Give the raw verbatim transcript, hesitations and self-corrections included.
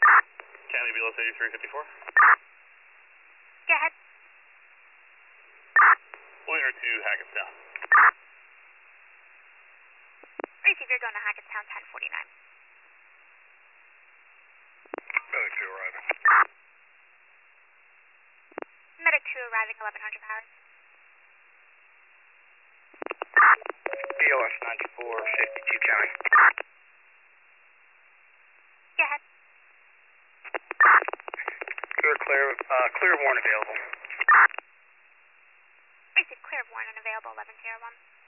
County B L S eighty-three fifty-four. Go ahead. Leader to Hackettstown. Receive, you're going to Hackettstown ten forty-nine. Medic two arriving. Medic two arriving eleven hundred hours. B L S ninety-four fifty-two County. Go ahead. Clear, clear, uh, clear warrant available. Receive, clear of warrant unavailable eleven zero one.